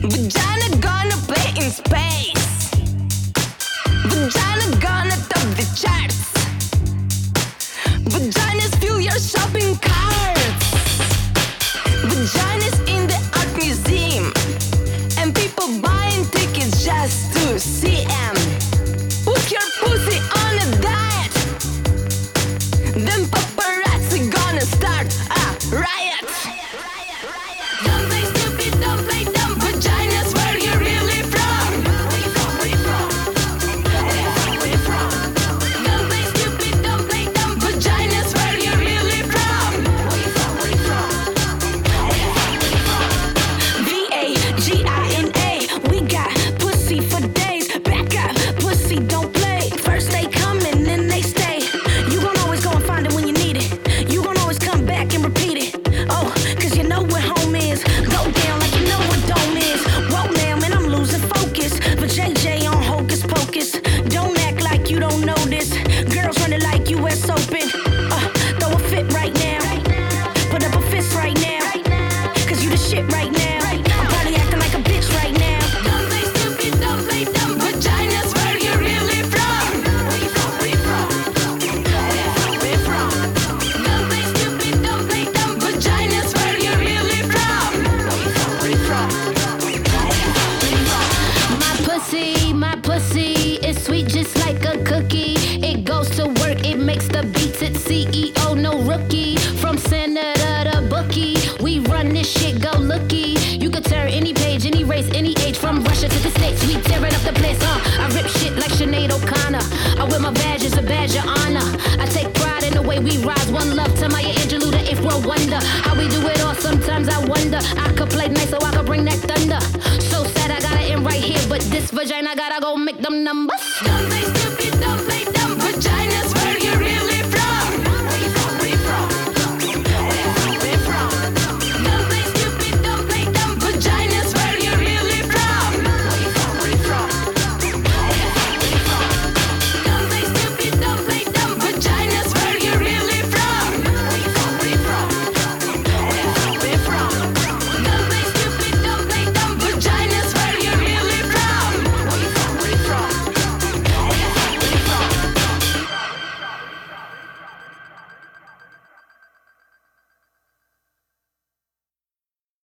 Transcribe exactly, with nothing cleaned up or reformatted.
Vagina gonna play in space. Vagina gonna top the charts. Vaginas fill your shopping carts. Vaginas in the art museum, and people buying tickets just to see 'em. Put your pussy on a diet, then paparazzi gonna start a riot. Don't play stupid, don't play dumb. Vaginas, where you really from? Where you from? Where you from? Where you from? Don't play stupid, don't play dumb. Vaginas, where you really from? Where you from? Where you from? V A G I N A, we got pussy for days. Back up, pussy, don't play. First they come and then they stay. You gon' always go and find it when you need it. You gon' always come back and repeat it. Oh, cause you know where home is. Go down like you know what dome is. Whoa now, man, I'm losing focus. But J J on Hocus Pocus. Don't act like you don't know this. Girls running like U S Open. Uh, throw a fit right now. Put up a fist right now. Cause you the shit right now. I'm probably acting like a bitch right now. Don't play stupid, don't play dumb. Vaginas, where you really from? Where you from? Where you from? Where you from? Don't play stupid, don't play dumb. Vaginas, where you really from? Where you from? Where you from? My pussy, my pussy is sweet just like a cookie. It goes to work, it makes the beats. It's C E O, no rookie. From senator to bookie, we run this shit, go looky. You could turn any page, any race, any age. From Russia to the States, we tearing up the place, huh? I rip shit like Sinead O'Connor. I wear my badge as a badge of honor. I take pride in the way we rise. One love to Maya Angelou, the eighth world wonder. How we do it all, sometimes I wonder. I could play nice so I could bring that thunder. So sad I gotta end right here, but this vagina gotta go make them numbers. Don't play